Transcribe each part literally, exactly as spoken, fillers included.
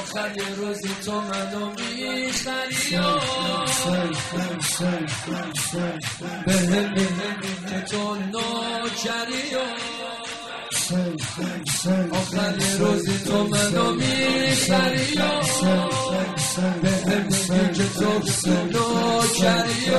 آخر یه روزی تو منو میخری به هم میگی که تو نوکری آخر یه روزی تو منو میخری به هم میگی که تو نوکری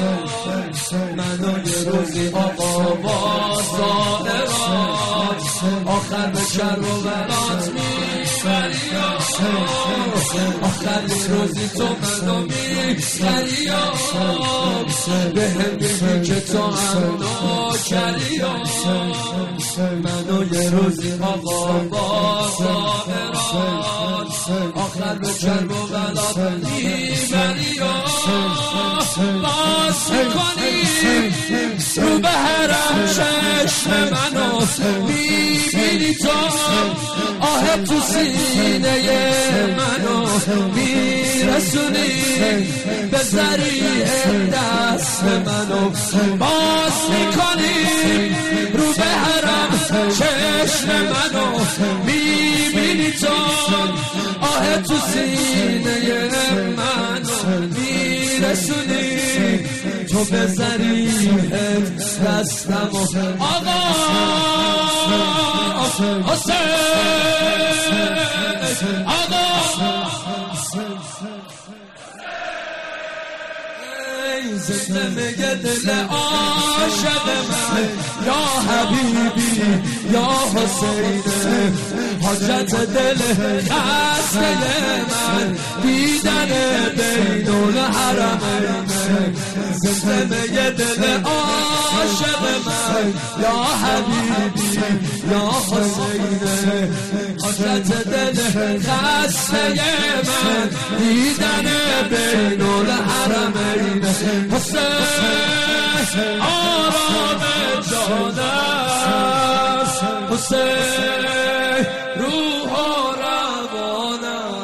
منو یه روزی آقا بازداره آخر به شر و بلات میبری آخر یه روزی تو منو میخری به هم میگی که تو هم نوکری منو یه روزی آقا بازداره آخر به شر و بلات میبری باز میکنی رو به حرم چشم منو میبینی تو آه تو سینه منو میرسونی به ذریع دست منو باز میکنی رو به حرم چشم منو میبینی تو آه تو سینه منو میرسونی تو به ذریع دستمو آقا حسین آقا زنده میگه دل عاشق من یا حبیبی یا حسین حاجت دل خسته من دیدن بین الحرمین زنده میگه دل عاشق من یا حبیبی یا حسین حاجت دل خسته من دیدن بین الحرمین حسین آرام جانم حسین روح و روانم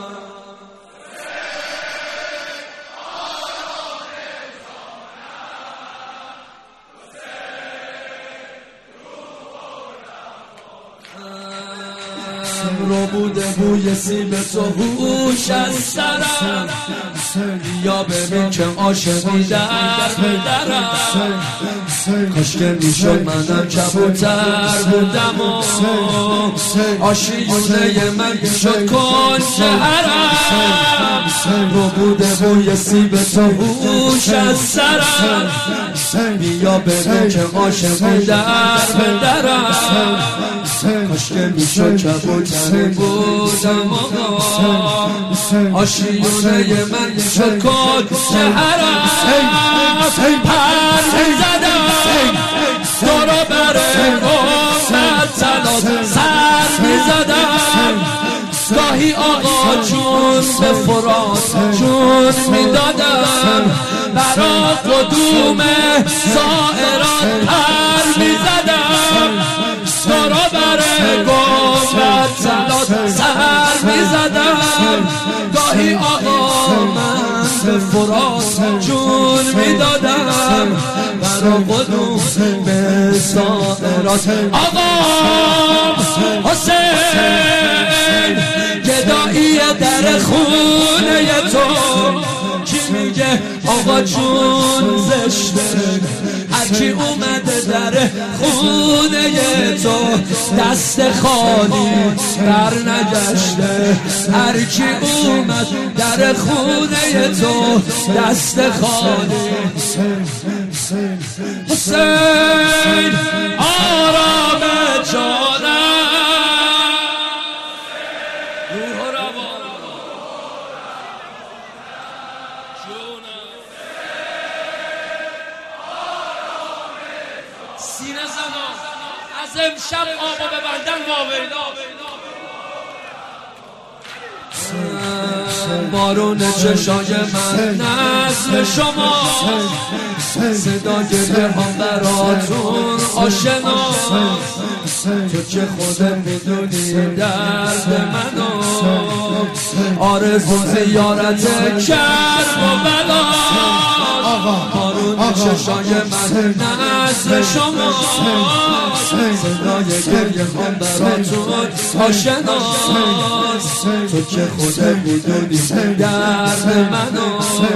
رو بوده بوی سیب تو هوش از سرم یا ببین که عاشقی در بدرم کاش که میشد منم کبوتر بودم و آشیونه من میشد کنج حرم رو بوده بوی سیب تو هوش از سرم یا ببین که عاشقی در بدرم کاش که میشد کبوتر بودم و آشیونه من میشد کنج حرم پر میزدم دورو بره گمت تلات سر میزدم گاهی آقا جون به فرات جون میدادم برا قدوم زائران پر میزدم دورو بره گمت تلات سر میزدم گاهی آقا من به فرات جون میدادم برا قدوم به زائرات آقا حسین گدایی در خونه تو کی میگه آقا جون زشته هرکی اومده در خونه تو دست خالی بر نگشته هرکی اومد در خونه تو دست خالی حسین آرام جانم روح و روان سینه زمان از امشب آبا ببندن واویلا بارون چشای من نسل شما صدا گله ها براتون آشنا تو که خودت میدونی درد منو آرزو زیارت کرب و بلا بارون چشای من نزد شما صدای گریه من براتون آشناست تو که خودت بودونی درد منو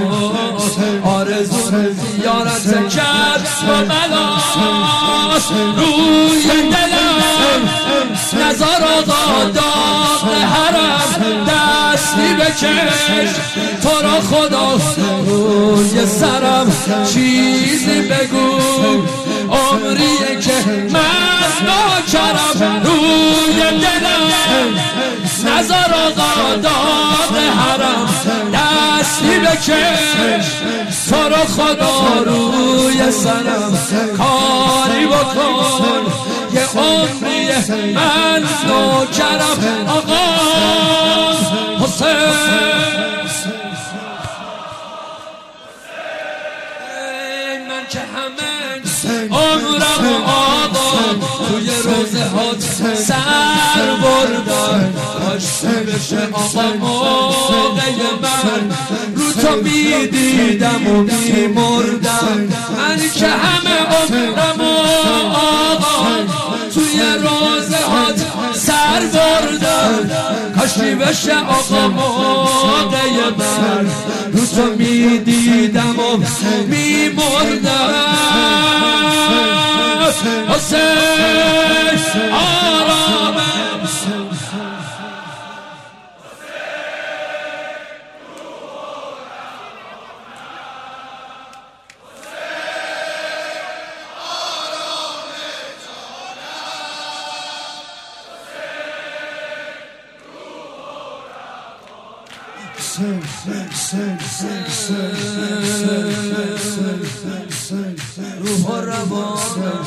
آرزو زیارت کرد با ملاست روی دلم نزار آقا داغ حرم دستی بکش تو را خدا روی سرم چیزی بگو عمریه که من ناکرم روی دلم نزار آقا داغ حرم دستی بکش تو را خدا روی سرم کاری بکن یه عمریه من ناکرم آقا حسین من که همه عمرم آقا توی روزه هات سر بردم کاش بشه آقا موقع من رو تو می دیدم و می مردم من که همه عمرم آقا توی روزه هات سر بردم کاشی بشه آقا موقع من رو تو می دیدم و می مردم حسین آرامه روح و روانم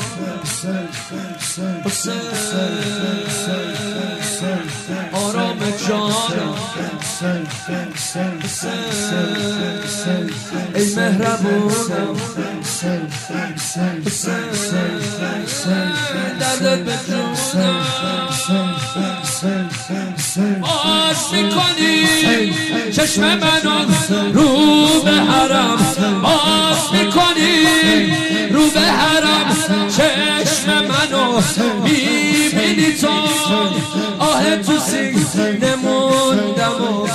آرام جانم ای مهربونم دردت به جونم باز میکنی چشم منو رو به حرم باز میکنی رو به حرم چشم منو میبینی تو آه تو سینه موندم و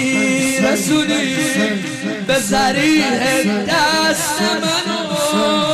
میرسونی به ذریع دست منو